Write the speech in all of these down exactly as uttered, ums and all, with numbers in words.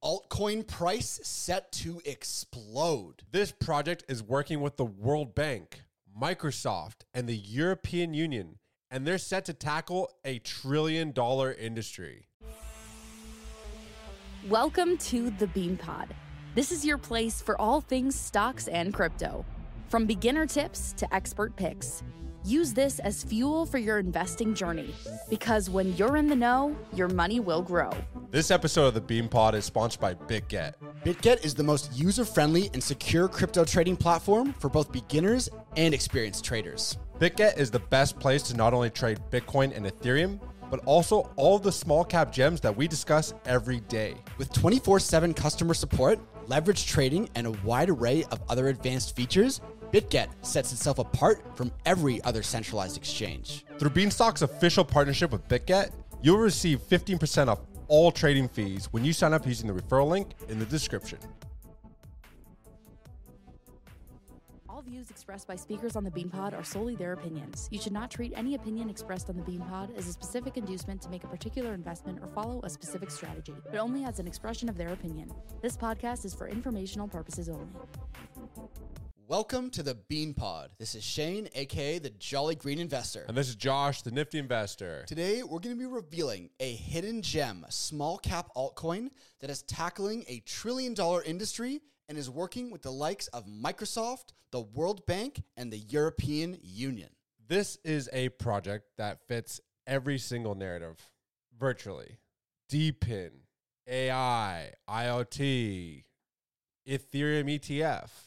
Altcoin price set to explode. This project is working with the World Bank, Microsoft, and the European Union, and they're set to tackle a trillion dollar industry. Welcome to the BeanPod. This is your place for all things stocks and crypto. From beginner tips to expert picks. Use this as fuel for your investing journey, because when you're in the know, your money will grow. This episode of the BeanPod is sponsored by BitGet. BitGet is the most user-friendly and secure crypto trading platform for both beginners and experienced traders. BitGet is the best place to not only trade Bitcoin and Ethereum, but also all the small cap gems that we discuss every day. With twenty-four seven customer support, leverage trading, and a wide array of other advanced features, BitGet sets itself apart from every other centralized exchange. Through Beanstalk's official partnership with BitGet, you'll receive fifteen percent off all trading fees when you sign up using the referral link in the description. All views expressed by speakers on the BeanPod are solely their opinions. You should not treat any opinion expressed on the BeanPod as a specific inducement to make a particular investment or follow a specific strategy, but only as an expression of their opinion. This podcast is for informational purposes only. Welcome to the BeanPod. This is Shane, aka the Jolly Green Investor. And this is Josh, the Nifty Investor. Today, we're going to be revealing a hidden gem, a small cap altcoin that is tackling a trillion dollar industry and is working with the likes of Microsoft, the World Bank, and the European Union. This is a project that fits every single narrative, virtually. D P I N, A I, IoT, Ethereum E T F.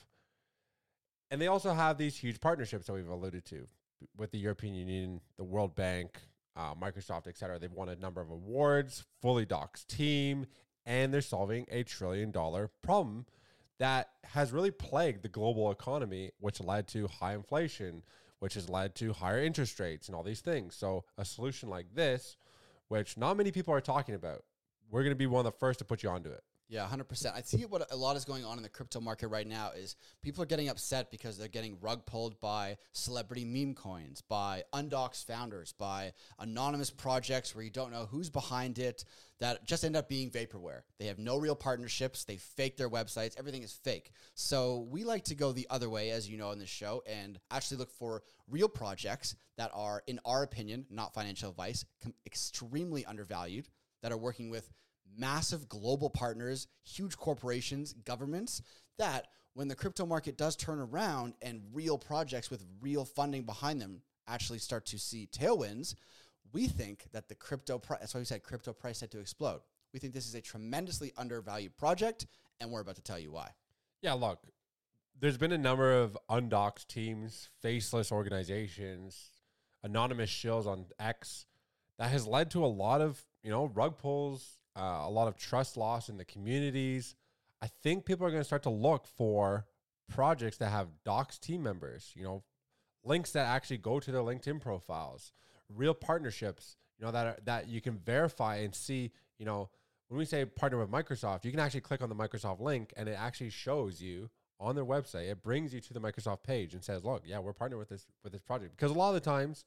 And they also have these huge partnerships that we've alluded to with the European Union, the World Bank, uh, Microsoft, et cetera. They've won a number of awards, fully doxed team, and they're solving a trillion dollar problem that has really plagued the global economy, which led to high inflation, which has led to higher interest rates and all these things. So a solution like this, which not many people are talking about, we're going to be one of the first to put you onto it. Yeah, one hundred percent. I see what a lot is going on in the crypto market right now is people are getting upset because they're getting rug pulled by celebrity meme coins, by undoxed founders, by anonymous projects where you don't know who's behind it, that just end up being vaporware. They have no real partnerships. They fake their websites. Everything is fake. So we like to go the other way, as you know, in this show, and actually look for real projects that are, in our opinion, not financial advice, com- extremely undervalued, that are working with massive global partners, huge corporations, governments, that when the crypto market does turn around and real projects with real funding behind them actually start to see tailwinds, we think that the crypto price, that's why we said crypto price set to explode. We think this is a tremendously undervalued project, and we're about to tell you why. Yeah, look, there's been a number of undoxed teams, faceless organizations, anonymous shills on X that has led to a lot of, you know, rug pulls, Uh, a lot of trust loss in the communities. I think people are going to start to look for projects that have doxed team members, you know, links that actually go to their LinkedIn profiles, real partnerships, you know, that are, that you can verify and see, you know, when we say partner with Microsoft, you can actually click on the Microsoft link and it actually shows you on their website. It brings you to the Microsoft page and says, look, yeah, we're partnered with this, with this project. Because a lot of the times,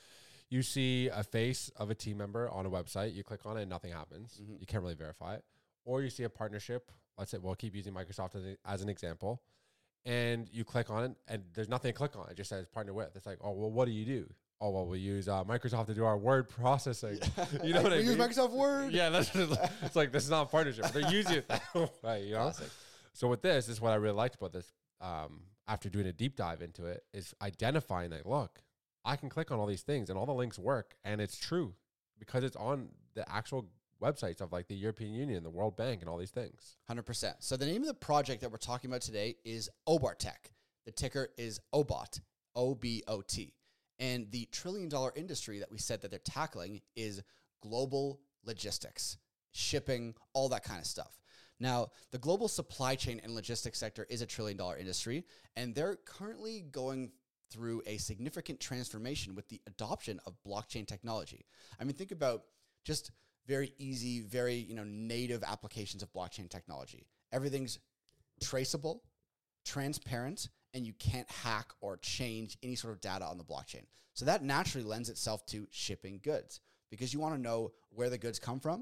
you see a face of a team member on a website, you click on it and nothing happens. Mm-hmm. You can't really verify it. Or you see a partnership, let's say, we'll keep using Microsoft as, a, as an example, and you click on it and there's nothing to click on. It just says partner with. It's like, oh, well, what do you do? Oh, well, we use uh, Microsoft to do our word processing. Yeah. You know what I mean? We use Microsoft Word. Yeah, that's it's like, this is not a partnership. They're using it that way, you know? Classic. So with this, this is what I really liked about this, um, after doing a deep dive into it, is identifying that, look, I can click on all these things and all the links work, and it's true because it's on the actual websites of like the European Union, the World Bank, and all these things. one hundred percent. So the name of the project that we're talking about today is Obartech. The ticker is O B O T, O B O T. And the trillion dollar industry that we said that they're tackling is global logistics, shipping, all that kind of stuff. Now, the global supply chain and logistics sector is a trillion dollar industry, and they're currently going through a significant transformation with the adoption of blockchain technology. I mean, think about just very easy, very, you know, native applications of blockchain technology. Everything's traceable, transparent, and you can't hack or change any sort of data on the blockchain. So that naturally lends itself to shipping goods because you want to know where the goods come from,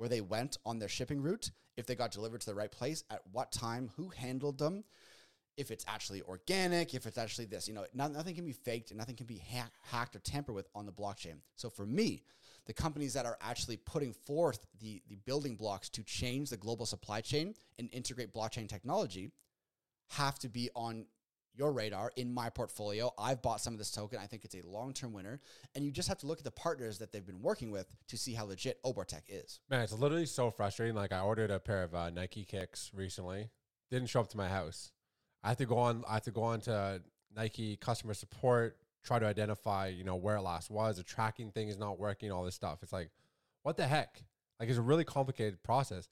where they went on their shipping route, if they got delivered to the right place, at what time, who handled them, if it's actually organic, if it's actually this, you know, not, nothing can be faked and nothing can be ha- hacked or tampered with on the blockchain. So for me, the companies that are actually putting forth the, the building blocks to change the global supply chain and integrate blockchain technology have to be on your radar. In my portfolio, I've bought some of this token. I think it's a long-term winner. And you just have to look at the partners that they've been working with to see how legit Obertech is. Man, it's literally so frustrating. Like I ordered a pair of uh, Nike kicks recently. Didn't show up to my house. I have to go on, I have to go on to Nike customer support, try to identify, you know, where it last was. The tracking thing is not working, all this stuff. It's like, what the heck? Like it's a really complicated process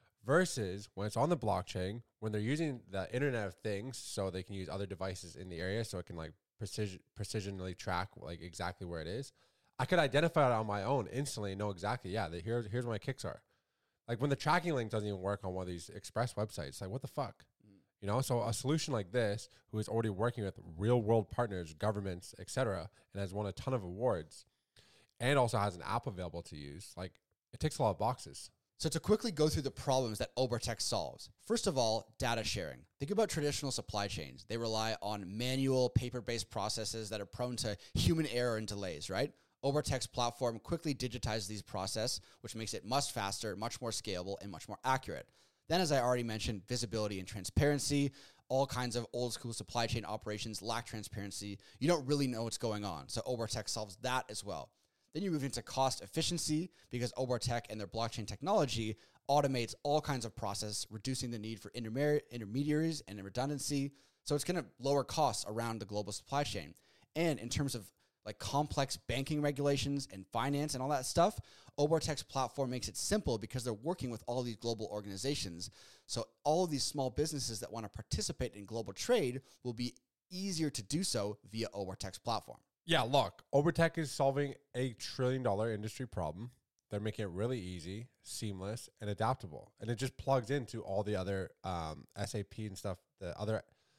versus when it's on the blockchain, when they're using the Internet of Things so they can use other devices in the area so it can like precision, precisionally track like exactly where it is. I could identify it on my own instantly and know exactly, yeah, the, here's, here's where my kicks are. Like when the tracking link doesn't even work on one of these express websites, like what the fuck? You know, so a solution like this, who is already working with real world partners, governments, et cetera, and has won a ton of awards, and also has an app available to use, like it ticks a lot of boxes. So to quickly go through the problems that Obertech solves, first of all, data sharing. Think about traditional supply chains. They rely on manual, paper-based processes that are prone to human error and delays, right? Obertech's platform quickly digitizes these processes, which makes it much faster, much more scalable, and much more accurate. Then, as I already mentioned, visibility and transparency. All kinds of old school supply chain operations lack transparency. You don't really know what's going on. So Obertech solves that as well. Then you move into cost efficiency because Obertech and their blockchain technology automates all kinds of process, reducing the need for intermedi- intermediaries and redundancy. So it's going to lower costs around the global supply chain. And in terms of like complex banking regulations and finance and all that stuff, Obertech's platform makes it simple because they're working with all these global organizations. So all of these small businesses that want to participate in global trade will be easier to do so via Obertech's platform. Yeah, look, Obertech is solving a trillion dollar industry problem. They're making it really easy, seamless, and adaptable. And it just plugs into all the other um, S A P and stuff, the other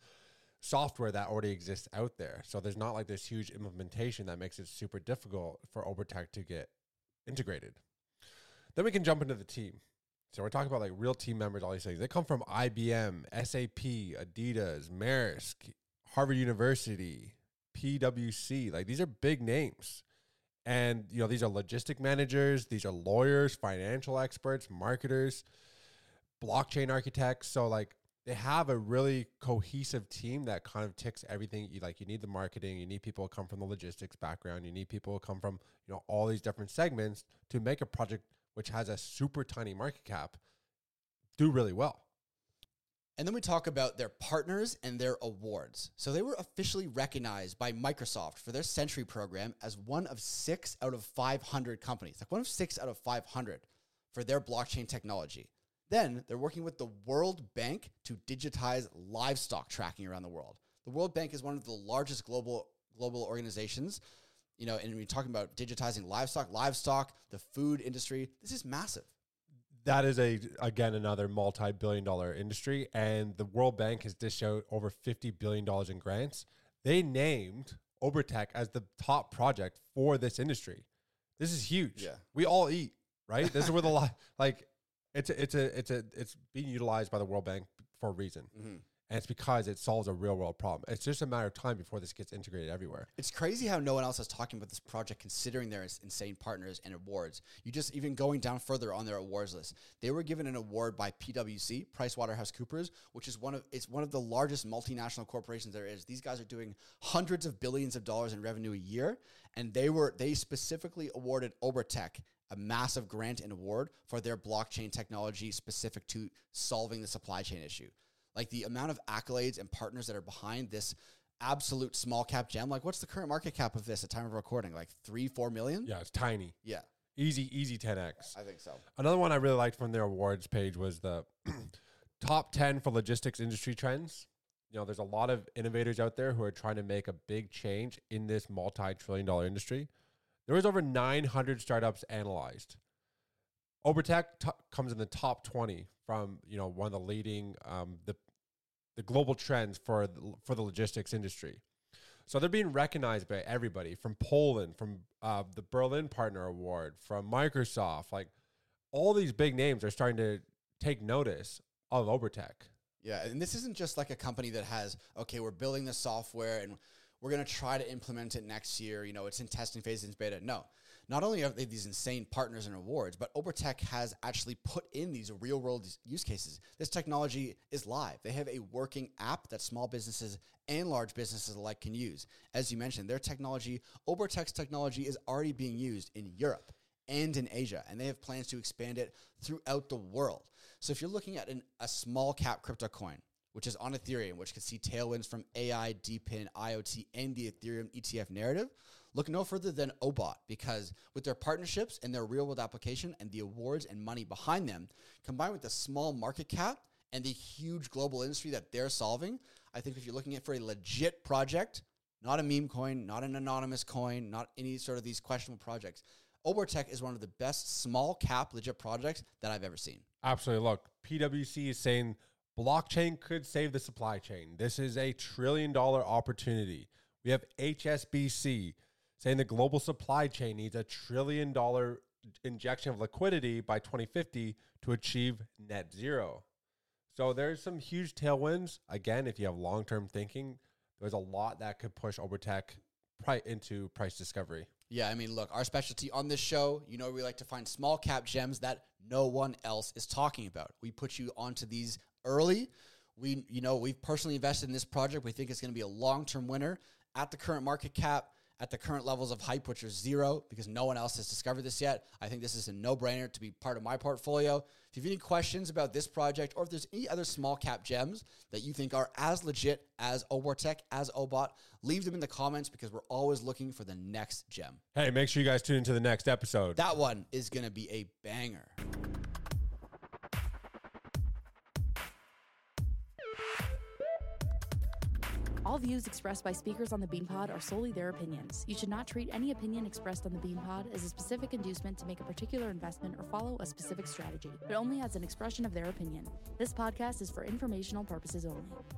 software that already exists out there. So there's not like this huge implementation that makes it super difficult for Obertech to get integrated. Then we can jump into the team. So we're talking about like real team members, all these things. They come from I B M, S A P, Adidas, Maersk, Harvard University, P W C. Like these are big names. And, you know, these are logistic managers. These are lawyers, financial experts, marketers, blockchain architects. So like they have a really cohesive team that kind of ticks everything. You like, you need the marketing, you need people who come from the logistics background, you need people who come from, you know, all these different segments to make a project which has a super tiny market cap do really well. And then we talk about their partners and their awards. So they were officially recognized by Microsoft for their Century program as one of six out of five hundred companies, like one of six out of five hundred for their blockchain technology. Then they're working with the World Bank to digitize livestock tracking around the world. The World Bank is one of the largest global global organizations, you know, and we're talking about digitizing livestock, livestock, the food industry. This is massive. That is a again another multi-billion dollar industry, and the World Bank has dished out over fifty billion dollars in grants. They named Obertech as the top project for this industry. This is huge. Yeah. We all eat, right? This is where the li- like it's a, it's a it's a it's being utilized by the World Bank for a reason. Mm-hmm. And it's because it solves a real world problem. It's just a matter of time before this gets integrated everywhere. It's crazy how no one else is talking about this project considering their insane partners and awards. You just even going down further on their awards list. They were given an award by P W C, PricewaterhouseCoopers, which is one of it's one of the largest multinational corporations there is. These guys are doing hundreds of billions of dollars in revenue a year, and they were they specifically awarded Obertech a massive grant and award for their blockchain technology specific to solving the supply chain issue. Like the amount of accolades and partners that are behind this absolute small cap gem. Like what's the current market cap of this at time of recording? Like three, four million? Yeah, it's tiny. Yeah. Easy, easy ten X. I think so. Another one I really liked from their awards page was the top ten for logistics industry trends. You know, there's a lot of innovators out there who are trying to make a big change in this multi-trillion dollar industry. There was over nine hundred startups analyzed. Obertech t- comes in the top twenty from, you know, one of the leading, um, the the global trends for the, for the logistics industry. So they're being recognized by everybody from Poland, from uh, the Berlin Partner Award, from Microsoft, like all these big names are starting to take notice of Obertech. Yeah, and this isn't just like a company that has, okay, we're building the software and we're going to try to implement it next year. You know, it's in testing phase, it's beta. No, not only have they these insane partners and awards, but Obertech has actually put in these real world use cases. This technology is live. They have a working app that small businesses and large businesses alike can use. As you mentioned, their technology, Obertech's technology, is already being used in Europe and in Asia, and they have plans to expand it throughout the world. So if you're looking at an, a small cap crypto coin, which is on Ethereum, which could see tailwinds from A I, D P I N, IoT, and the Ethereum E T F narrative, look no further than O B O T, because with their partnerships and their real-world application and the awards and money behind them, combined with the small market cap and the huge global industry that they're solving, I think if you're looking at for a legit project, not a meme coin, not an anonymous coin, not any sort of these questionable projects, Obertech is one of the best small cap legit projects that I've ever seen. Absolutely. Look, P W C is saying blockchain could save the supply chain. This is a trillion dollar opportunity. We have H S B C saying the global supply chain needs a trillion dollar injection of liquidity by twenty fifty to achieve net zero. So there's some huge tailwinds. Again, if you have long-term thinking, there's a lot that could push Obertech pri- into price discovery. Yeah, I mean, look, our specialty on this show, you know, we like to find small cap gems that no one else is talking about. We put you onto these early. We, you know, we've personally invested in this project. We think it's going to be a long-term winner at the current market cap, at the current levels of hype, which are zero because no one else has discovered this yet. I think this is a no-brainer to be part of my portfolio. If you have any questions about this project, or if there's any other small cap gems that you think are as legit as Obertech, as O B O T, leave them in the comments because we're always looking for the next gem. Hey, make sure you guys tune into the next episode. That one is going to be a banger. All views expressed by speakers on the BeanPod are solely their opinions. You should not treat any opinion expressed on the BeanPod as a specific inducement to make a particular investment or follow a specific strategy, but only as an expression of their opinion. This podcast is for informational purposes only.